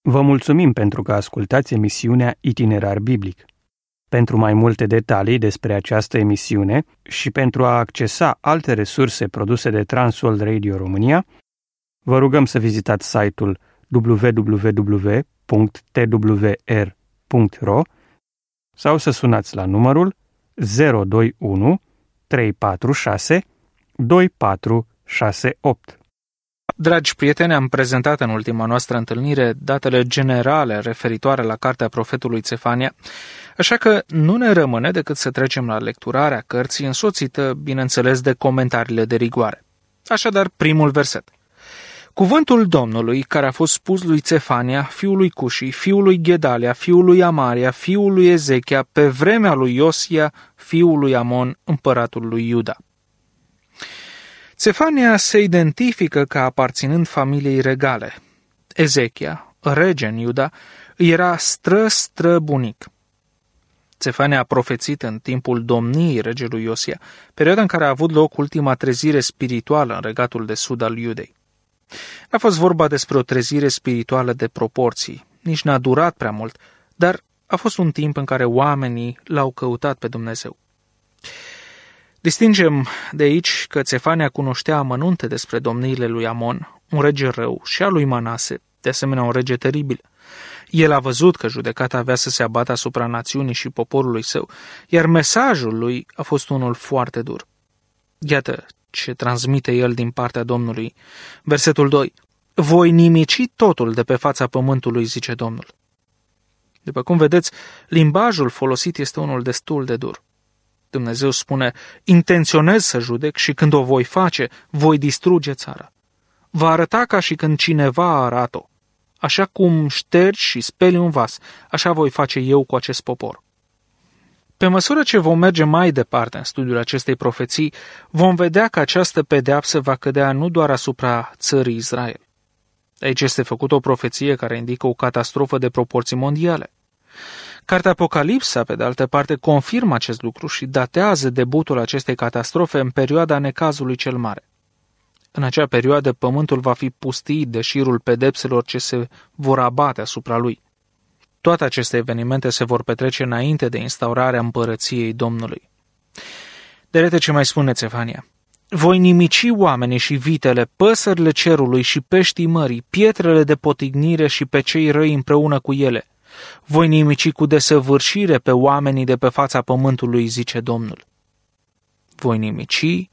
Vă mulțumim pentru că ascultați emisiunea Itinerar Biblic. Pentru mai multe detalii despre această emisiune și pentru a accesa alte resurse produse de Transworld Radio România, vă rugăm să vizitați site-ul www.twr.ro sau să sunați la numărul 021 346 2468. Dragi prieteni, am prezentat în ultima noastră întâlnire datele generale referitoare la cartea profetului Țefania, așa că nu ne rămâne decât să trecem la lecturarea cărții, însoțită, bineînțeles, de comentariile de rigoare. Așadar, primul verset. Cuvântul Domnului, care a fost spus lui Țefania, fiul lui Cuși, fiul lui Ghedalia, fiul lui Amaria, fiul lui Ezechia, pe vremea lui Iosia, fiul lui Amon, împăratul lui Iuda. Țefania se identifică ca aparținând familiei regale. Ezechia, rege în Iuda, îi era străbunic. Țefania a profețit în timpul domniei regelui Iosia, perioada în care a avut loc ultima trezire spirituală în regatul de sud al Iudei. A fost vorba despre o trezire spirituală de proporții, nici n-a durat prea mult, dar a fost un timp în care oamenii l-au căutat pe Dumnezeu. Distingem de aici că Țefania cunoștea amănunte despre domniile lui Amon, un rege rău, și a lui Manase, de asemenea un rege teribil. El a văzut că judecata avea să se abată asupra națiunii și poporului său, iar mesajul lui a fost unul foarte dur. Iată ce transmite el din partea Domnului. Versetul 2. Voi nimici totul de pe fața pământului, zice Domnul. După cum vedeți, limbajul folosit este unul destul de dur. Dumnezeu spune, intenționez să judec și când o voi face, voi distruge țara. Va arăta ca și când cineva a arătat-o. Așa cum ștergi și speli un vas, așa voi face eu cu acest popor. Pe măsură ce vom merge mai departe în studiul acestei profeții, vom vedea că această pedeapsă va cădea nu doar asupra țării Israel. Aici este făcută o profeție care indică o catastrofă de proporții mondiale. Cartea Apocalipsa, pe de altă parte, confirmă acest lucru și datează debutul acestei catastrofe în perioada necazului cel mare. În acea perioadă, pământul va fi pustit de șirul pedepselor ce se vor abate asupra lui. Toate aceste evenimente se vor petrece înainte de instaurarea împărăției Domnului. De ce mai spune Țefania? Voi nimici oamenii și vitele, păsările cerului și peștii mării, pietrele de potignire și pe cei răi împreună cu ele. Voi nimici cu desăvârșire pe oamenii de pe fața pământului, zice Domnul. Voi nimici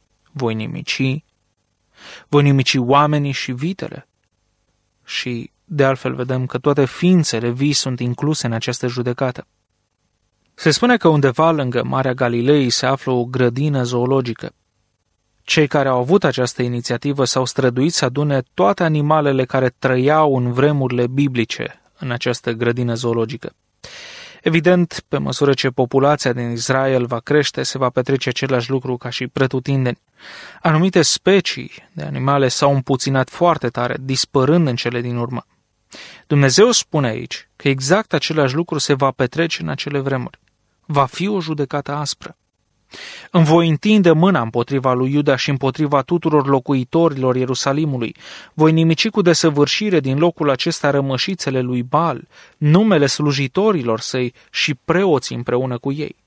oamenii și vitele. Și, de altfel, vedem că toate ființele vii sunt incluse în această judecată. Se spune că undeva lângă Marea Galilei se află o grădină zoologică. Cei care au avut această inițiativă s-au străduit să adune toate animalele care trăiau în vremurile biblice în această grădină zoologică. Evident, pe măsură ce populația din Israel va crește, se va petrece același lucru ca și pretutindeni. Anumite specii de animale s-au împuținat foarte tare, dispărând în cele din urmă. Dumnezeu spune aici că exact același lucru se va petrece în acele vremuri. Va fi o judecată aspră. Îmi voi întinde mâna împotriva lui Iuda și împotriva tuturor locuitorilor Ierusalimului. Voi nimici cu desăvârșire din locul acesta rămășițele lui Baal, numele slujitorilor săi și preoții împreună cu ei.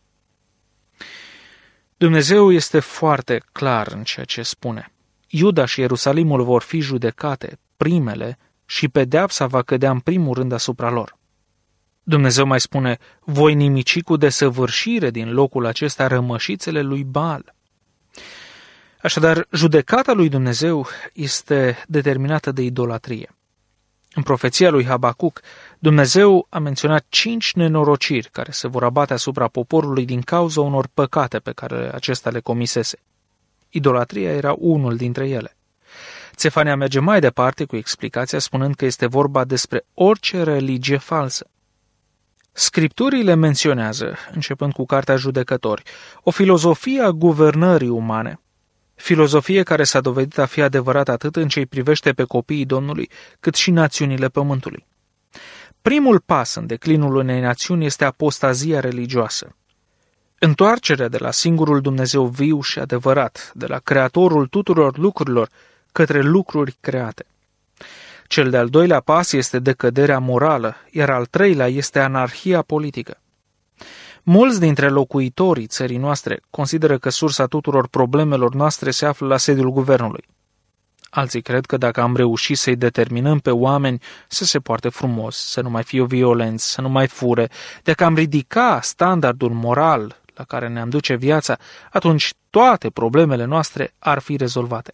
Dumnezeu este foarte clar în ceea ce spune. Iuda și Ierusalimul vor fi judecate, primele, și pedeapsa va cădea în primul rând asupra lor. Dumnezeu mai spune, voi nimici cu desăvârșire din locul acesta rămășițele lui Baal. Așadar, judecata lui Dumnezeu este determinată de idolatrie. În profeția lui Habacuc, Dumnezeu a menționat 5 nenorociri care se vor abate asupra poporului din cauza unor păcate pe care acesta le comisese. Idolatria era unul dintre ele. Țefania merge mai departe cu explicația spunând că este vorba despre orice religie falsă. Scripturile menționează, începând cu Cartea Judecători, o filozofie a guvernării umane, filozofie care s-a dovedit a fi adevărată atât în ce-i privește pe copiii Domnului, cât și națiunile pământului. Primul pas în declinul unei națiuni este apostazia religioasă. Întoarcerea de la singurul Dumnezeu viu și adevărat, de la Creatorul tuturor lucrurilor, către lucruri create. Cel de-al doilea pas este decăderea morală, iar al treilea este anarhia politică. Mulți dintre locuitorii țării noastre consideră că sursa tuturor problemelor noastre se află la sediul guvernului. Alții cred că dacă am reușit să-i determinăm pe oameni să se poarte frumos, să nu mai fie violenți, să nu mai fure, dacă am ridica standardul moral la care ne-am duce viața, atunci toate problemele noastre ar fi rezolvate.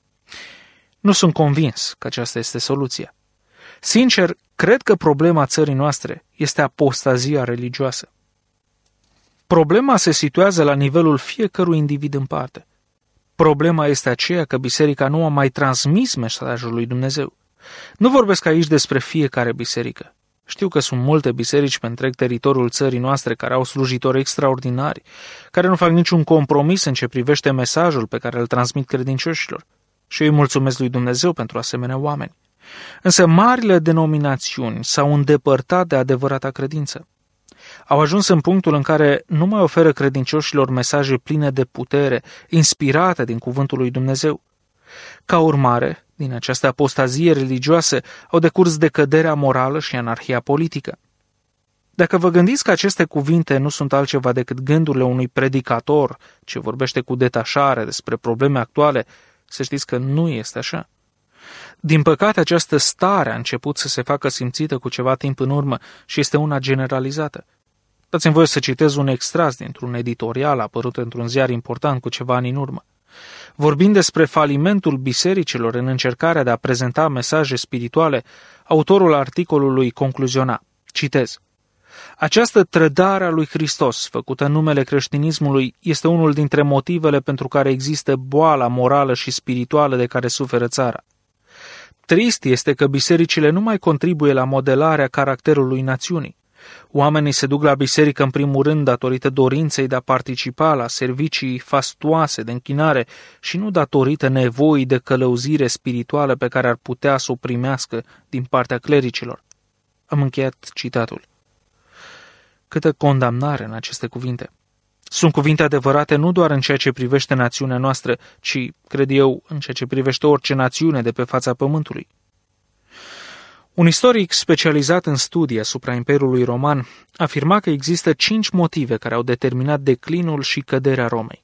Nu sunt convins că aceasta este soluția. Sincer, cred că problema țării noastre este apostazia religioasă. Problema se situează la nivelul fiecărui individ în parte. Problema este aceea că biserica nu a mai transmis mesajul lui Dumnezeu. Nu vorbesc aici despre fiecare biserică. Știu că sunt multe biserici pe întreg teritoriul țării noastre care au slujitori extraordinari, care nu fac niciun compromis în ce privește mesajul pe care îl transmit credincioșilor. Și eu îi mulțumesc lui Dumnezeu pentru asemenea oameni. Însă marile denominațiuni s-au îndepărtat de adevărata credință. Au ajuns în punctul în care nu mai oferă credincioșilor mesaje pline de putere, inspirate din cuvântul lui Dumnezeu. Ca urmare, din această apostazie religioasă au decurs decăderea morală și anarhia politică. Dacă vă gândiți că aceste cuvinte nu sunt altceva decât gândurile unui predicator ce vorbește cu detașare despre probleme actuale, să știți că nu este așa. Din păcate, această stare a început să se facă simțită cu ceva timp în urmă și este una generalizată. Dați-mi voie să citez un extras dintr-un editorial apărut într-un ziar important cu ceva ani în urmă. Vorbind despre falimentul bisericilor în încercarea de a prezenta mesaje spirituale, autorul articolului concluziona, citez, această trădare a lui Hristos, făcută în numele creștinismului, este unul dintre motivele pentru care există boala morală și spirituală de care suferă țara. Trist este că bisericile nu mai contribuie la modelarea caracterului națiunii. Oamenii se duc la biserică în primul rând datorită dorinței de a participa la servicii fastuoase de închinare și nu datorită nevoii de călăuzire spirituală pe care ar putea să o primească din partea clericilor. Am încheiat citatul. Câtă condamnare în aceste cuvinte. Sunt cuvinte adevărate nu doar în ceea ce privește națiunea noastră, ci, cred eu, în ceea ce privește orice națiune de pe fața pământului. Un istoric specializat în studii asupra Imperiului Roman afirma că există 5 motive care au determinat declinul și căderea Romei.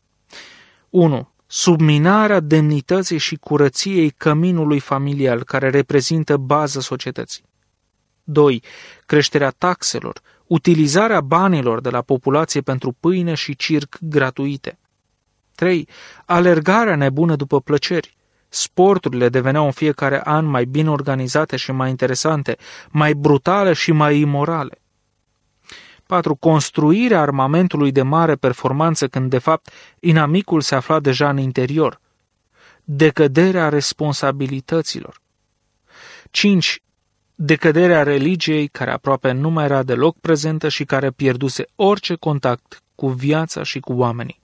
1. Subminarea demnității și curăției căminului familial, care reprezintă baza societății. 2. Creșterea taxelor, utilizarea banilor de la populație pentru pâine și circ gratuite. 3. Alergarea nebună după plăceri. Sporturile deveneau în fiecare an mai bine organizate și mai interesante, mai brutale și mai imorale. 4. Construirea armamentului de mare performanță când, de fapt, inamicul se afla deja în interior. Decăderea responsabilităților. 5. Decăderea religiei, care aproape nu mai era deloc prezentă și care pierduse orice contact cu viața și cu oamenii.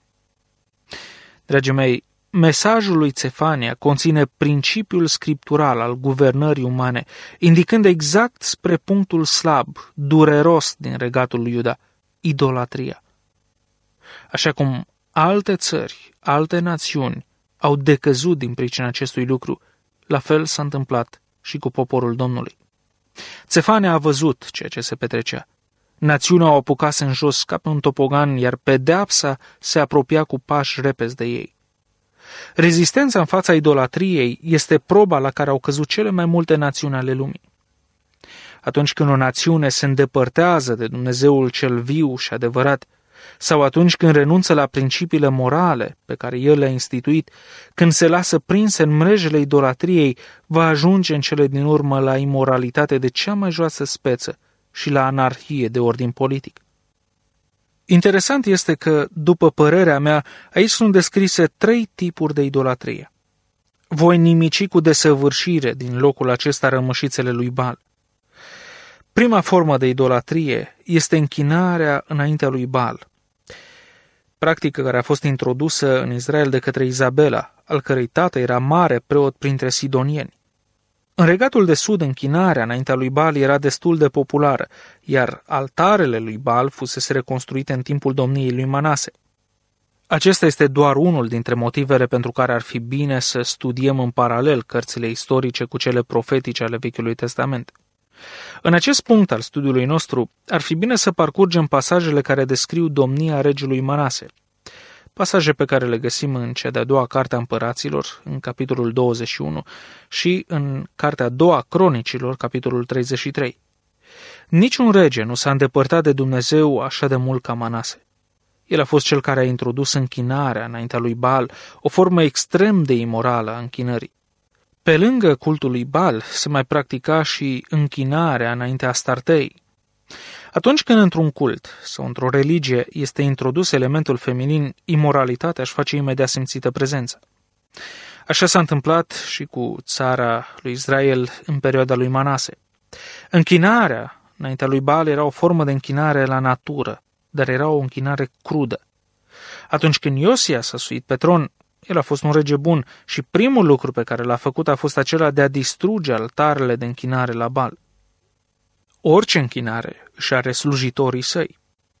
Dragii mei, mesajul lui Țefania conține principiul scriptural al guvernării umane, indicând exact spre punctul slab, dureros din regatul lui Iuda, idolatria. Așa cum alte țări, alte națiuni au decăzut din pricina acestui lucru, la fel s-a întâmplat și cu poporul Domnului. Țefania a văzut ceea ce se petrecea. Națiunea o apucase în jos ca pe un topogan, iar pedeapsa se apropia cu pași repezi de ei. Rezistența în fața idolatriei este proba la care au căzut cele mai multe națiuni ale lumii. Atunci când o națiune se îndepărtează de Dumnezeul cel viu și adevărat, sau atunci când renunță la principiile morale pe care El le-a instituit, când se lasă prinse în mrejele idolatriei, va ajunge în cele din urmă la imoralitate de cea mai joasă speță și la anarhie de ordin politic. Interesant este că, după părerea mea, aici sunt descrise 3 tipuri de idolatrie. Voi nimici cu desăvârșire din locul acesta rămășițele lui Baal. Prima formă de idolatrie este închinarea înaintea lui Baal, practică care a fost introdusă în Israel de către Izabela, al cărei tată era mare preot printre sidonieni. În regatul de sud, închinarea înaintea lui Baal era destul de populară, iar altarele lui Baal fusese reconstruite în timpul domniei lui Manase. Acesta este doar unul dintre motivele pentru care ar fi bine să studiem în paralel cărțile istorice cu cele profetice ale Vechiului Testament. În acest punct al studiului nostru, ar fi bine să parcurgem pasajele care descriu domnia regelui Manase, pasaje pe care le găsim în cea de-a doua carte a Împăraților, în capitolul 21, și în cartea a doua Cronicilor, capitolul 33. Niciun rege nu s-a îndepărtat de Dumnezeu așa de mult ca Manase. El a fost cel care a introdus închinarea înaintea lui Baal, o formă extrem de imorală a închinării. Pe lângă cultul lui Baal se mai practica și închinarea înaintea Astartei. Atunci când într-un cult sau într-o religie este introdus elementul feminin, imoralitatea își face imediat simțită prezența. Așa s-a întâmplat și cu țara lui Israel în perioada lui Manase. Închinarea înaintea lui Baal era o formă de închinare la natură, dar era o închinare crudă. Atunci când Iosia s-a suit pe tron, el a fost un rege bun și primul lucru pe care l-a făcut a fost acela de a distruge altarele de închinare la Baal. Orice închinare își are slujitorii săi.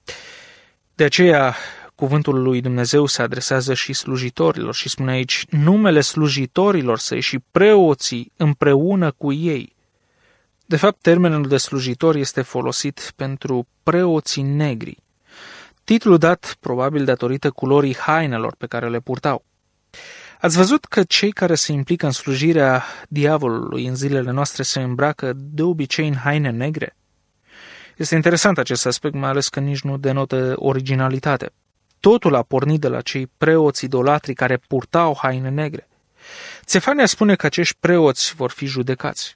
De aceea, cuvântul lui Dumnezeu se adresează și slujitorilor și spune aici numele slujitorilor săi și preoții împreună cu ei. De fapt, termenul de slujitor este folosit pentru preoții negri, titlul dat probabil datorită culorii hainelor pe care le purtau. Ați văzut că cei care se implică în slujirea diavolului în zilele noastre se îmbracă de obicei în haine negre? Este interesant acest aspect, mai ales că nici nu denotă originalitate. Totul a pornit de la cei preoți idolatri care purtau haine negre. Țefania spune că acești preoți vor fi judecați.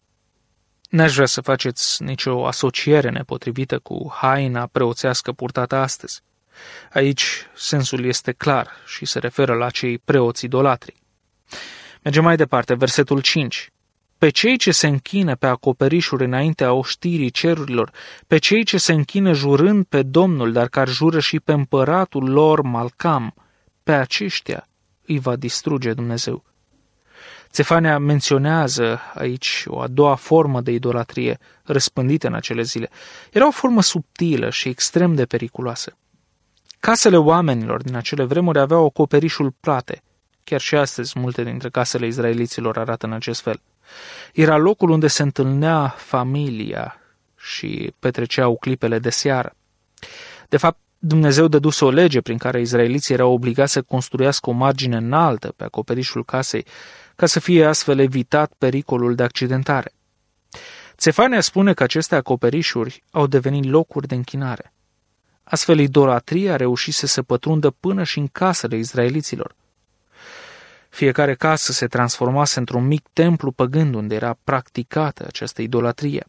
N-aș vrea să faceți nicio asociere nepotrivită cu haina preoțească purtată astăzi. Aici sensul este clar și se referă la cei preoți idolatri. Mergem mai departe, versetul 5. Pe cei ce se închină pe acoperișuri înaintea oștirii cerurilor, pe cei ce se închină jurând pe Domnul, dar care jură și pe împăratul lor Malcam, pe aceștia îi va distruge Dumnezeu. Țefania menționează aici o a doua formă de idolatrie răspândită în acele zile. Era o formă subtilă și extrem de periculoasă. Casele oamenilor din acele vremuri aveau acoperișul plate. Chiar și astăzi multe dintre casele izraeliților arată în acest fel. Era locul unde se întâlnea familia și petreceau clipele de seară. De fapt, Dumnezeu dăduse o lege prin care izraeliții erau obligați să construiască o margine înaltă pe acoperișul casei, ca să fie astfel evitat pericolul de accidentare. Țefania spune că aceste acoperișuri au devenit locuri de închinare. Astfel, idolatria reușise să pătrundă până și în casele izraeliților. Fiecare casă se transformase într-un mic templu păgând unde era practicată această idolatrie.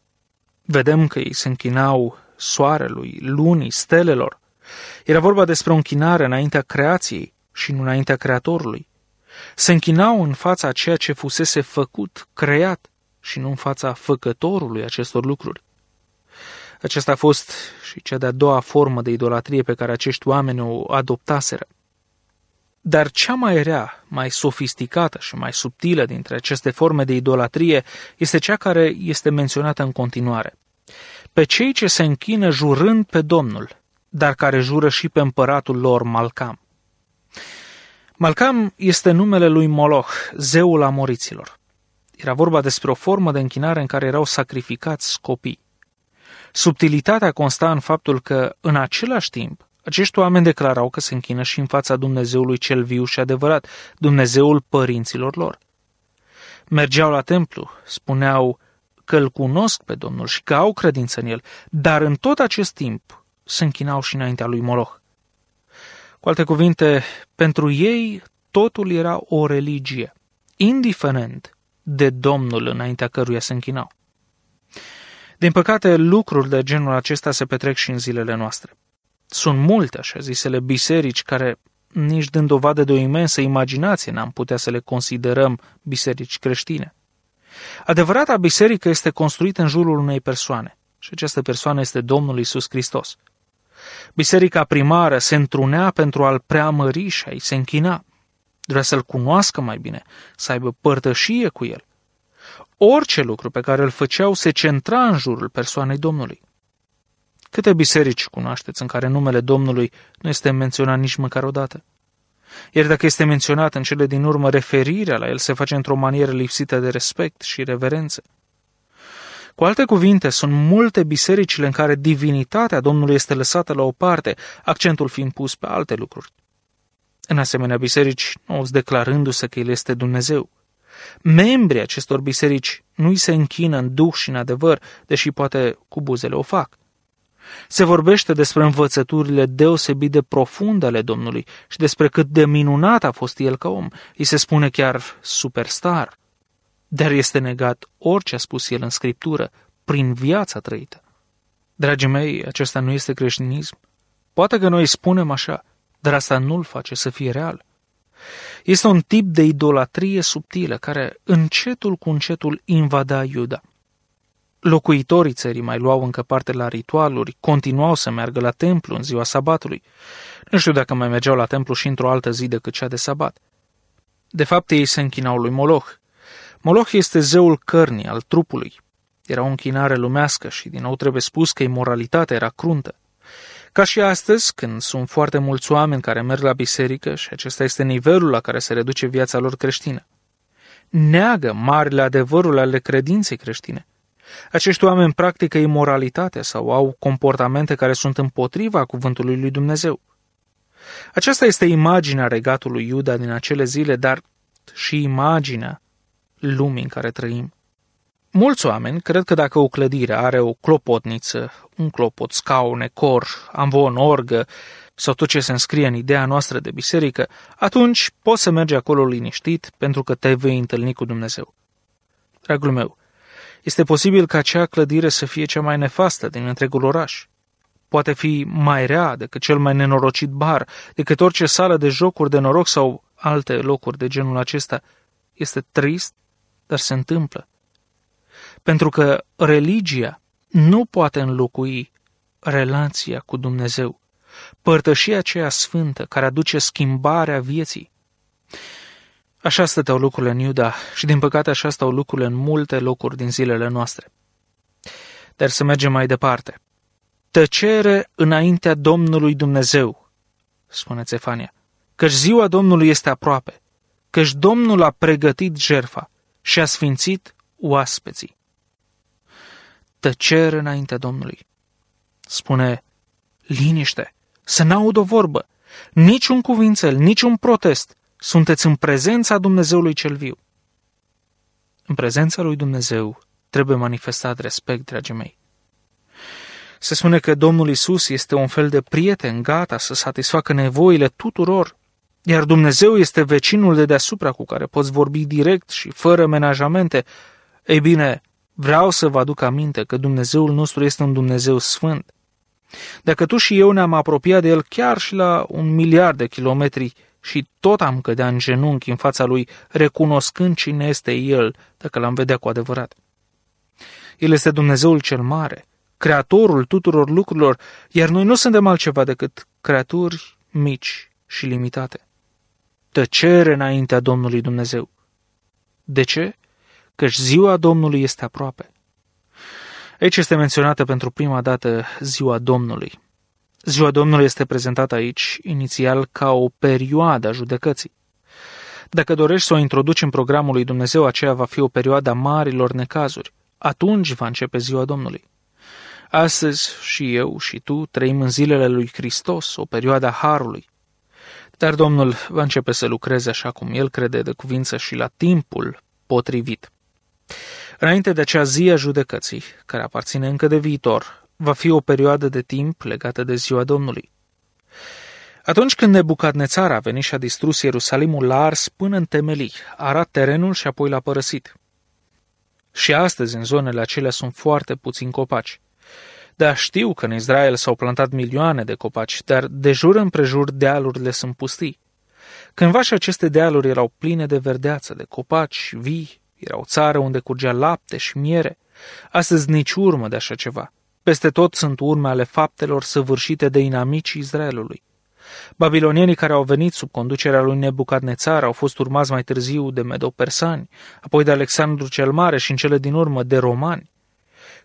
Vedem că ei se închinau soarelui, lunii, stelelor. Era vorba despre o închinare înaintea creației și nu înaintea Creatorului. Se închinau în fața ceea ce fusese făcut, creat, și nu în fața făcătorului acestor lucruri. Aceasta a fost și cea de-a doua formă de idolatrie pe care acești oameni o adoptaseră. Dar cea mai rea, mai sofisticată și mai subtilă dintre aceste forme de idolatrie este cea care este menționată în continuare. Pe cei ce se închină jurând pe Domnul, dar care jură și pe împăratul lor Malcam. Malcam este numele lui Moloch, zeul amoriților. Era vorba despre o formă de închinare în care erau sacrificați copii. Subtilitatea consta în faptul că, în același timp, acești oameni declarau că se închină și în fața Dumnezeului cel viu și adevărat, Dumnezeul părinților lor. Mergeau la templu, spuneau că îl cunosc pe Domnul și că au credință în el, dar în tot acest timp se închinau și înaintea lui Moloch. Cu alte cuvinte, pentru ei totul era o religie, indiferent de Domnul înaintea căruia se închinau. Din păcate, lucruri de genul acesta se petrec și în zilele noastre. Sunt multe, așa zisele, biserici care, nici dând dovadă de o imensă imaginație, n-am putea să le considerăm biserici creștine. Adevărata biserică este construită în jurul unei persoane și această persoană este Domnul Iisus Hristos. Biserica primară se întrunea pentru a-L preamări și a-i se închina. Vrea să-L cunoască mai bine, să aibă părtășie cu El. Orice lucru pe care îl făceau se centra în jurul persoanei Domnului. Câte biserici cunoașteți în care numele Domnului nu este menționat nici măcar o dată? Iar dacă este menționat în cele din urmă, referirea la el se face într-o manieră lipsită de respect și reverență. Cu alte cuvinte, sunt multe bisericile în care divinitatea Domnului este lăsată la o parte, accentul fiind pus pe alte lucruri. În asemenea biserici, nu declarându-se că El este Dumnezeu. Membrii acestor biserici nu îi se închină în duh și în adevăr, deși poate cu buzele o fac. Se vorbește despre învățăturile deosebit de profunde ale Domnului și despre cât de minunat a fost El ca om. Îi se spune chiar superstar. Dar este negat orice a spus El în Scriptură prin viața trăită. Dragii mei, acesta nu este creștinism. Poate că noi spunem așa, dar asta nu-l face să fie real. Este un tip de idolatrie subtilă care încetul cu încetul invada Iuda. Locuitorii țării mai luau încă parte la ritualuri, continuau să meargă la templu în ziua sabatului. Nu știu dacă mai mergeau la templu și într-o altă zi decât cea de sabat. De fapt, ei se închinau lui Moloch. Moloch este zeul cărnii, al trupului. Era o închinare lumească și din nou trebuie spus că imoralitatea era cruntă. Ca și astăzi, când sunt foarte mulți oameni care merg la biserică și acesta este nivelul la care se reduce viața lor creștină. Neagă marile adevăruri ale credinței creștine. Acești oameni practică imoralitatea sau au comportamente care sunt împotriva cuvântului lui Dumnezeu. Aceasta este imaginea regatului Iuda din acele zile, dar și imaginea lumii în care trăim. Mulți oameni cred că dacă o clădire are o clopotniță, un clopot, scaune, cor, amvon, orgă sau tot ce se înscrie în ideea noastră de biserică, atunci poți să mergi acolo liniștit pentru că te vei întâlni cu Dumnezeu. Dragul meu, este posibil ca acea clădire să fie cea mai nefastă din întregul oraș. Poate fi mai rea decât cel mai nenorocit bar, decât orice sală de jocuri de noroc sau alte locuri de genul acesta. Este trist, dar se întâmplă. Pentru că religia nu poate înlocui relația cu Dumnezeu, părtășia aceea sfântă care aduce schimbarea vieții. Așa stăteau lucrurile în Iuda și din păcate așa stau lucrurile în multe locuri din zilele noastre. Dar să mergem mai departe. Tăcere înaintea Domnului Dumnezeu, spune Țefania, căci ziua Domnului este aproape, căci Domnul a pregătit jertfa și a sfințit oaspeții. Tăcere înaintea Domnului. Spune, liniște, să n-aud o vorbă, niciun cuvințel, niciun protest. Sunteți în prezența Dumnezeului cel viu. În prezența lui Dumnezeu trebuie manifestat respect, dragii mei. Se spune că Domnul Iisus este un fel de prieten gata să satisfacă nevoile tuturor, iar Dumnezeu este vecinul de deasupra cu care poți vorbi direct și fără menajamente. Ei bine, vreau să vă aduc aminte că Dumnezeul nostru este un Dumnezeu sfânt. Dacă tu și eu ne-am apropiat de El chiar și la 1 miliard de kilometri și tot am cădea în genunchi în fața Lui, recunoscând cine este El, dacă L-am vedea cu adevărat. El este Dumnezeul cel mare, Creatorul tuturor lucrurilor, iar noi nu suntem altceva decât creaturi mici și limitate. Tăcere înaintea Domnului Dumnezeu. De ce? Căci ziua Domnului este aproape. Aici este menționată pentru prima dată ziua Domnului. Ziua Domnului este prezentată aici, inițial, ca o perioadă a judecății. Dacă dorești să o introduci în programul lui Dumnezeu, aceea va fi o perioadă a marilor necazuri. Atunci va începe ziua Domnului. Astăzi și eu și tu trăim în zilele lui Hristos, o perioadă a harului. Dar Domnul va începe să lucreze așa cum El crede de cuvință și la timpul potrivit. Înainte de acea zi a judecății, care aparține încă de viitor, va fi o perioadă de timp legată de ziua Domnului. Atunci când Nebucadnețar a venit și a distrus Ierusalimul, l-a ars până în temelii, a arat terenul și apoi l-a părăsit. Și astăzi în zonele acelea sunt foarte puțini copaci. Da, știu că în Israel s-au plantat milioane de copaci, dar de jur împrejur dealurile sunt pustii. Cândva și aceste dealuri erau pline de verdeață, de copaci vii, era o țară unde curgea lapte și miere. Astăzi nici urmă de așa ceva. Peste tot sunt urme ale faptelor săvârșite de inamicii Israelului. Babilonienii care au venit sub conducerea lui Nebucadnețar au fost urmați mai târziu de medo-persani, apoi de Alexandru cel Mare și în cele din urmă de romani.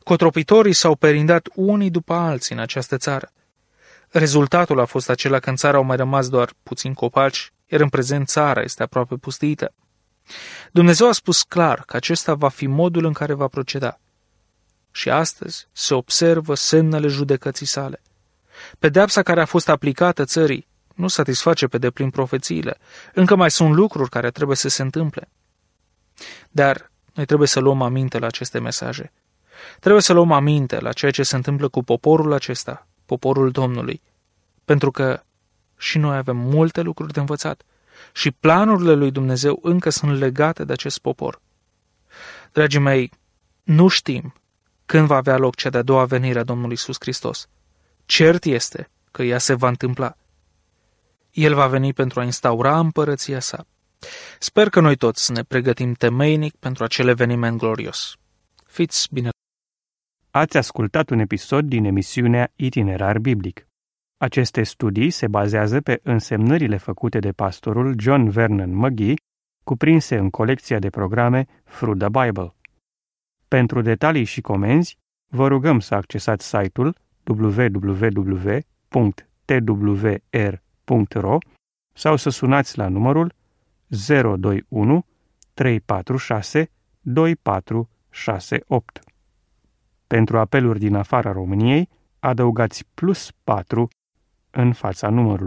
Cotropitorii s-au perindat unii după alții în această țară. Rezultatul a fost acela că în țară au mai rămas doar puțini copaci, iar în prezent țara este aproape pustită. Dumnezeu a spus clar că acesta va fi modul în care va proceda. Și astăzi se observă semnele judecății sale. Pedeapsa care a fost aplicată țării nu satisface pe deplin profețiile. Încă mai sunt lucruri care trebuie să se întâmple. Dar noi trebuie să luăm aminte la aceste mesaje. Trebuie să luăm aminte la ceea ce se întâmplă cu poporul acesta, poporul Domnului, pentru că și noi avem multe lucruri de învățat și planurile lui Dumnezeu încă sunt legate de acest popor. Dragii mei, nu știm când va avea loc cea de-a doua venire a Domnului Iisus Hristos. Cert este că ea se va întâmpla. El va veni pentru a instaura împărăția sa. Sper că noi toți ne pregătim temeinic pentru acel eveniment glorios. Fiți bine! Ați ascultat un episod din emisiunea Itinerar Biblic. Aceste studii se bazează pe însemnările făcute de pastorul John Vernon McGee, cuprinse în colecția de programe Through the Bible. Pentru detalii și comenzi, vă rugăm să accesați site-ul www.twr.ro sau să sunați la numărul 021 346 2468. Pentru apeluri din afara României, adăugați +4 în fața numărului.